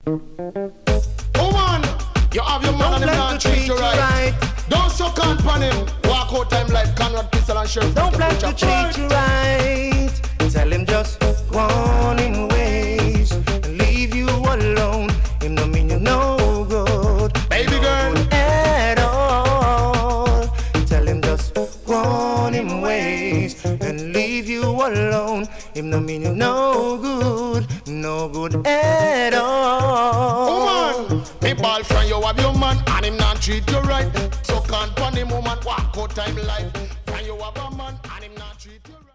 Woman, you have your man and him not treat you right. Don't suck on pan him. Walk out time like Conrad Pistol and Sheriff. Don't plan to treat you right. Tell him just go on him ways and leave you alone. Him no mean you no good, baby no girl good at all. Tell him just go on him ways and leave you alone. Him no mean you no good at all. Woman, me ball from you have your man and him not treat you right. So can't pan him woman walk out time life. From you have a man and him not treat you right.